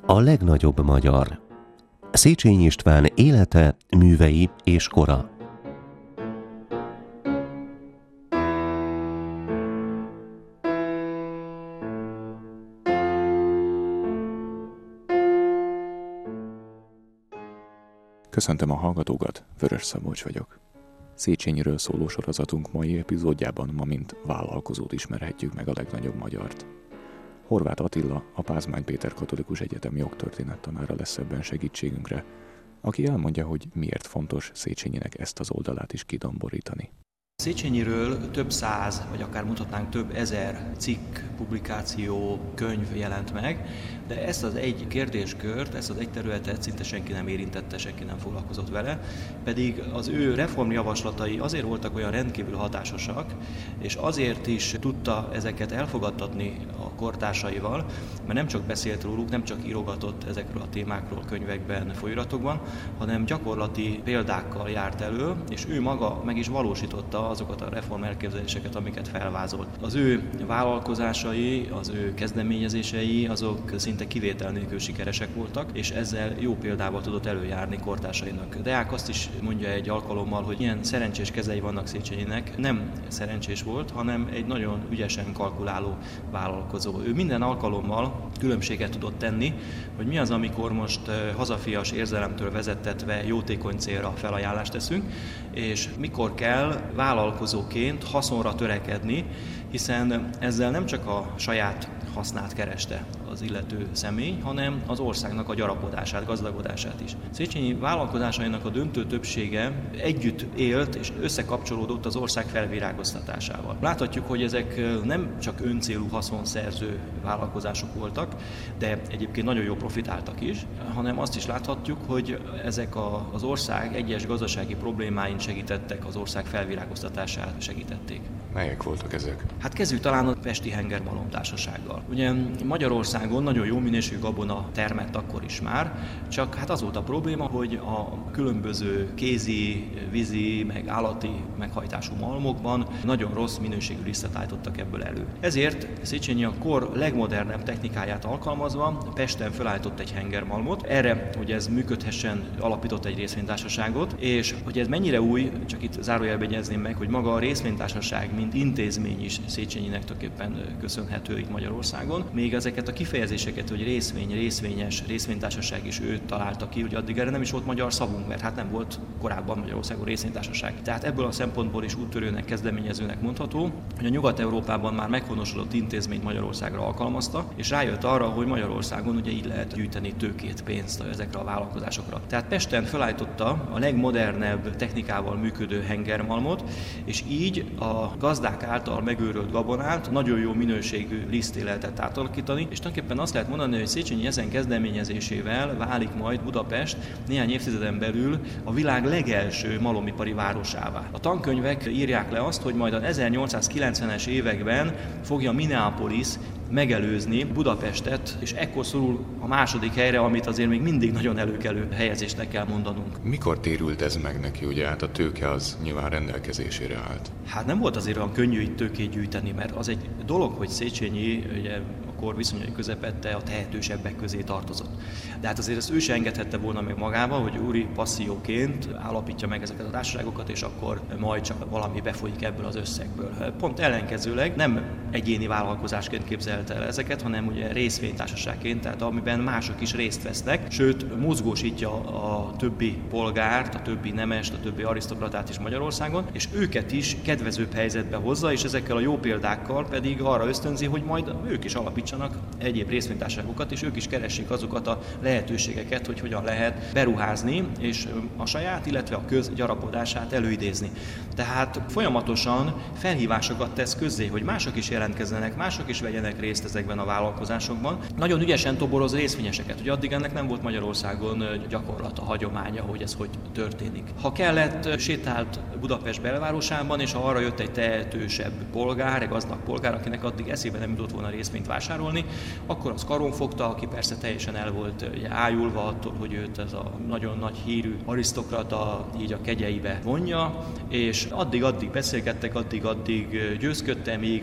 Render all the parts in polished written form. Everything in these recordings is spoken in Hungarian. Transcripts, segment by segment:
A legnagyobb magyar. Széchenyi István élete, művei és kora. Köszöntöm a hallgatókat, Vörös Szabolcs vagyok. Széchenyiről szóló sorozatunk mai epizódjában ma mint vállalkozót ismerhetjük meg a legnagyobb magyart. Horváth Attila, a Pázmány Péter Katolikus Egyetem jogtörténettanára lesz ebben segítségünkre, aki elmondja, hogy miért fontos Széchenyinek ezt az oldalát is kidomborítani. Széchenyiről több száz, vagy akár mondhatnánk több ezer cikk, publikáció, könyv jelent meg, de ezt az egy kérdéskört, ezt az egy területet szinte senki nem érintette, senki nem foglalkozott vele, pedig az ő reformjavaslatai azért voltak olyan rendkívül hatásosak, és azért is tudta ezeket elfogadtatni a kortársaival, mert nem csak beszélt róluk, nem csak írogatott ezekről a témákról könyvekben, folyóiratokban, hanem gyakorlati példákkal járt elő, és ő maga meg is valósította azokat a reform elképzeléseket, amiket felvázolt. Az ő vállalkozásai, az ő kezdeményezései, azok szinte kivétel nélkül sikeresek voltak, és ezzel jó példával tudott előjárni kortársainak. Deák azt is mondja egy alkalommal, hogy ilyen szerencsés kezei vannak Széchenyinek. Nem szerencsés volt, hanem egy nagyon ügyesen kalkuláló vállalkozó. Ő minden alkalommal különbséget tudott tenni, hogy mi az, amikor most hazafias érzelemtől vezettetve jótékony célra felajánlást teszünk, és mikor kell vállalkozóként haszonra törekedni, hiszen ezzel nem csak a saját hasznát kereste az illető személy, hanem az országnak a gyarapodását, gazdagodását is. Széchenyi vállalkozásainak a döntő többsége együtt élt és összekapcsolódott az ország felvirágoztatásával. Láthatjuk, hogy ezek nem csak öncélú haszonszerző vállalkozások voltak, de egyébként nagyon jól profitáltak is, hanem azt is láthatjuk, hogy ezek az ország egyes gazdasági problémáin segítettek, az ország felvirágoztatását segítették. Melyek voltak ezek? Hát kezdjük talán a Pesti Hengermalom Társasággal. Ugye Magyarországon nagyon jó minőségű gabona termett akkor is már, csak hát az volt a probléma, hogy a különböző kézi, vízi, meg állati meghajtású malmokban nagyon rossz minőségű lisztet állítottak ebből elő. Ezért Széchenyi a kor legmodernebb technikáját alkalmazva Pesten felállított egy hengermalmot. Erre, hogy ez működhessen, alapított egy részvénytársaságot, és hogy ez mennyire új, csak itt zárójelben jegyezném meg, hogy maga a részvénytársaság, mint intézmény is Széchenyinek tulajdonképpen köszönhető itt Magyarországon. Még ezeket a kifejezéseket, hogy részvényes, részvénytársaság is ő találta ki, hogy addig erre nem is volt magyar szavunk, mert hát nem volt korábban Magyarországon részvénytársaság. Tehát ebből a szempontból is úttörőnek, kezdeményezőnek mondható, hogy a Nyugat-Európában már meghonosodott intézményt Magyarországra alkalmazta, és rájött arra, hogy Magyarországon ugye így lehet gyűjteni tőkét, pénzt ezekre a vállalkozásokra. Tehát Pesten felállította a legmodernebb technikával működő hengermalmot, és így a gazdák által megőrölt gabonát nagyon jó minőségű lisztté lehetett átalakítani, és tulajdonképpen azt lehet mondani, hogy Széchenyi ezen kezdeményezésével válik majd Budapest néhány évtizeden belül a világ legelső malomipari városává. A tankönyvek írják le azt, hogy majd a 1890-es években fogja Minneapolis megelőzni Budapestet, és ekkor szorul a második helyre, amit azért még mindig nagyon előkelő helyezésnek kell mondanunk. Mikor térült ez meg neki, ugye hát a tőke az nyilván rendelkezésére állt? Hát nem volt azért olyan könnyű itt tőkét gyűjteni, mert az egy dolog, hogy Széchenyi ugye a kor viszonyai közepette a tehetősebbek közé tartozott. De hát azért ezt ő se engedhette volna meg magába, hogy úri passzióként állapítja meg ezeket a társaságokat, és akkor majd csak valami befolyik ebből az összegből. Pont ellenkezőleg nem egyéni vállalkozásként képzelte el ezeket, hanem ugye részvénytársaságként, tehát amiben mások is részt vesznek, sőt mozgósítja a többi polgárt, a többi nemest, a többi arisztokratát is Magyarországon, és őket is kedvezőbb helyzetbe hozza, és ezekkel a jó példákkal pedig arra ösztönzi, hogy majd ők is alapítsanak egyéb részvénytársaságokat, és ők is keressék azokat a lehetőségeket, hogy hogyan lehet beruházni, és a saját, illetve a köz gyarapodását előidézni. Tehát folyamatosan felhívásokat tesz közzé, hogy mások is jelentkezzenek, mások is vegyenek részt ezekben a vállalkozásokban. Nagyon ügyesen toboroz részvényeseket, hogy addig ennek nem volt Magyarországon gyakorlata, hagyománya, hogy ez hogy történik. Ha kellett, sétált Budapest belvárosában, és ha arra jött egy tehetősebb polgár, egy gazdag polgár, akinek addig eszébe nem jutott volna részvényt vásárolni, akkor az karon fogta, aki persze teljesen el volt ájulva attól, hogy őt ez a nagyon nagy hírű arisztokrata így a kegyeibe vonja, és addig-addig beszélgettek, addig-addig győzködte, míg az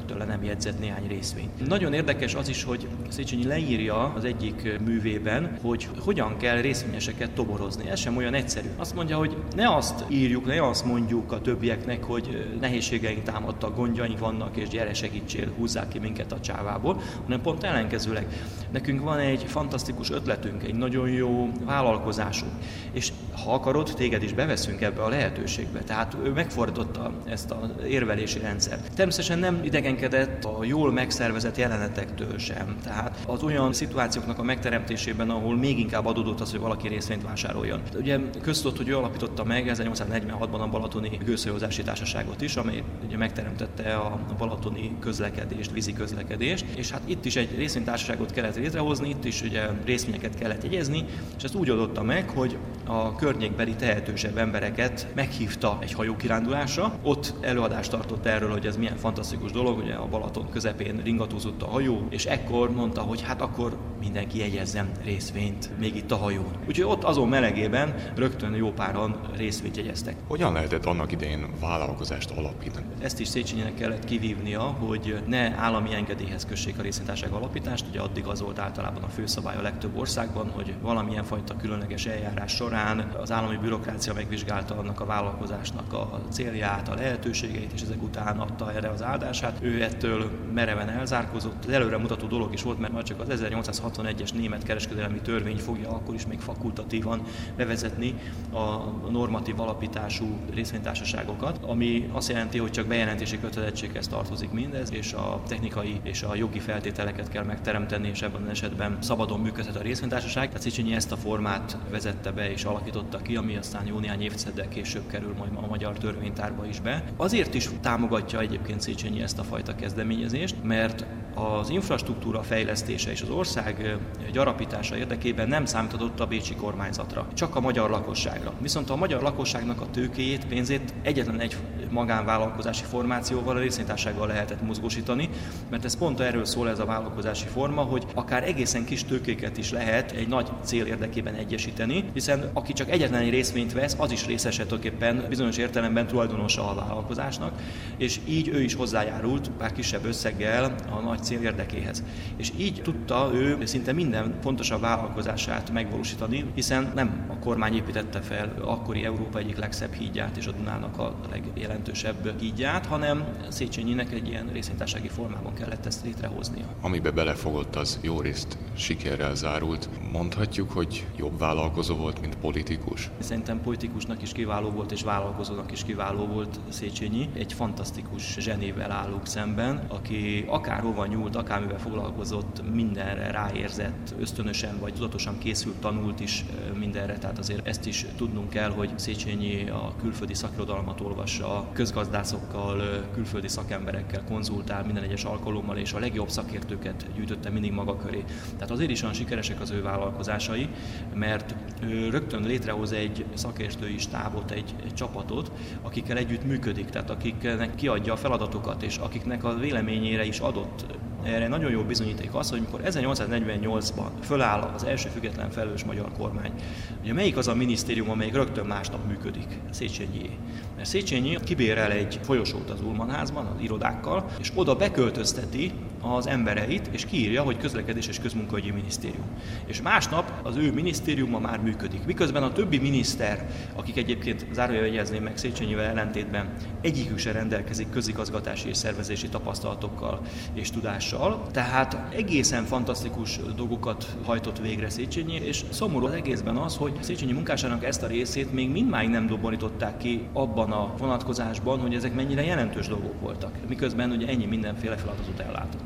rögtön le nem jegyzett néhány részvényt. Nagyon érdekes az is, hogy Széchenyi leírja az egyik művében, hogy hogyan kell részvényeseket toborozni. Ez sem olyan egyszerű. Azt mondja, hogy ne azt írjuk, ne azt mondjuk a többieknek, hogy nehézségeink támadtak, gondjaink vannak, és gyere segítsél, húzzák ki minket a csávából, hanem pont ellenkezőleg. Nekünk van egy fantasztikus ötletünk, egy nagyon jó vállalkozásunk, és ha akarod, téged is beveszünk ebbe a lehetőségbe. Tehát ő megfordította ezt az érvelési rendszert. Természetesen nem idegenkedett a jól megszervezett jelenetektől sem. Tehát az olyan szituációknak a megteremtésében, ahol még inkább adódott az, hogy valaki részvényt vásároljon. Ugye köztudott, hogy ő alapította meg 1846-ban a Balatoni Gőzhajózási Társaságot is, amely ugye megteremtette a balatoni közlekedést, vízi közlekedést, és hát itt is egy részvénytársaságot kellett létrehozni, itt is ugye részvényeket kellett jegyezni, és ezt úgy oldotta meg, hogy a környékbeli tehetősebb embereket meghívta egy hajókirándulásra. Ott előadást tartott erről, hogy ez milyen fantasztikus dolog, ugye a Balaton közepén ringatózott a hajó, és ekkor mondta, hogy hát akkor mindenki jegyezzen részvényt még itt a hajón. Úgyhogy ott azon melegében rögtön jó páran részvényt jegyeztek. Hogyan lehetett annak idején vállalkozást alapítani? Ezt is Széchenyinek kellett kivívnia, hogy ne állami engedélyhez kössék a részvénytársaság alapítást. Ugye addig az volt általában a főszabály a legtöbb országban, hogy valamilyen fajta különleges eljárás során az állami bürokrácia megvizsgálta annak a vállalkozásnak a célját, a lehetőségeit, és ezek után adta erre az áldását. Ő ettől mereven elzárkózott. Az előremutató dolog is volt, mert már csak az 1861-es német kereskedelmi törvény fogja akkor is még fakultatívan bevezetni a normatív alapítású részvénytársaságokat, ami azt jelenti, hogy csak bejelentési kötelezettséghez tartozik mindez, és a technikai és a jogi feltételeket kell megteremteni, és ebben az esetben szabadon működhet a részvénytársaság. Tehát Széchenyi ezt a formát vezette be és alakította ki, ami aztán jó néhány évtizeddel később kerül majd a magyar törvénytárba is be. Azért is támogatja egyébként Széchenyi ezt a fajta kezdeményezést, mert az infrastruktúra fejlesztése és az ország gyarapítása érdekében nem számított a bécsi kormányzatra, csak a magyar lakosságra. Viszont a magyar lakosságnak a tőkéjét, pénzét egyetlen egy magánvállalkozási formációval, a részvénytársasággal lehetett mozgósítani, mert ez pont erről szól ez a vállalkozási forma, hogy akár egészen kis tőkéket is lehet egy nagy cél érdekében egyesíteni, hiszen aki csak egyetlen egy részvényt vesz, az is részese tulajdonképpen bizonyos értelemben tulajdonosa a vállalkozásnak, és így ő is hozzájárult, bár kisebb összeggel a nagy cél érdekéhez. És így tudta ő szinte minden fontosabb vállalkozását megvalósítani, hiszen nem a kormány építette fel akkori Európa egyik legszebb hídját és a Dunának a legjelentősebb hídját, hanem Széchenyinek egy ilyen részvénytársasági formában kellett ezt létrehoznia. Amibe belefogott, az jó részt sikerrel zárult. Mondhatjuk, hogy jobb vállalkozó volt, mint politikus? Szerintem politikusnak is kiváló volt, és vállalkozónak is kiváló volt Széchenyi. Egy fantasztikus zsenével állunk szemben, aki akárhova nyúlt, akármivel foglalkozott, mindenre ráérzett, ösztönösen vagy tudatosan készült, tanult is mindenre. Tehát azért ezt is tudnunk kell, hogy Széchenyi a külföldi szakirodalmat olvassa, közgazdászokkal, külföldi szakemberekkel konzultál minden egyes alkalommal, és a legjobb szakértőket gyűjtötte mindig maga köré. Tehát azért is olyan sikeresek az ő vállalkozásai, mert ő rögtön létrehoz egy szakértői stábot, egy csapatot, akikkel együtt működik, tehát akiknek kiadja a feladatokat, és akiknek a véleményére is adott. Erre nagyon jó bizonyíték az, hogy amikor 1848-ban föláll az első független felelős magyar kormány, ugye melyik az a minisztérium, amelyik rögtön másnap működik? Széchenyié. Mert Széchenyi kibérel egy folyosót az Ulmanházban, az irodákkal, és oda beköltözteti az embereit, és kiírja, hogy közlekedés és közmunkaügyi minisztérium. És másnap az ő minisztériuma már működik. Miközben a többi miniszter, akik egyébként zárójelbe jegyezném meg Széchenyivel ellentétben, egyikük se rendelkezik közigazgatási és szervezési tapasztalatokkal és tudással, tehát egészen fantasztikus dolgokat hajtott végre Széchenyi, és szomorú az egészben az, hogy Széchenyi munkásának ezt a részét még mindmáig nem dobborították ki abban a vonatkozásban, hogy ezek mennyire jelentős dolgok voltak, miközben ugye ennyi mindenféle feladatot ellátott.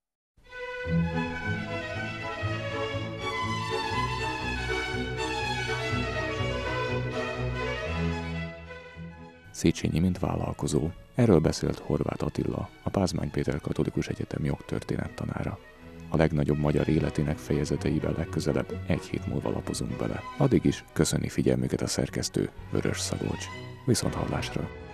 Széchenyi, mint vállalkozó. Erről beszélt Horváth Attila, a Pázmány Péter Katolikus Egyetem jogtörténet tanára. A legnagyobb magyar életének fejezeteivel legközelebb egy hét múlva lapozunk bele. Addig is köszöni figyelmüket a szerkesztő, Vörös Szabolcs. Viszonthallásra!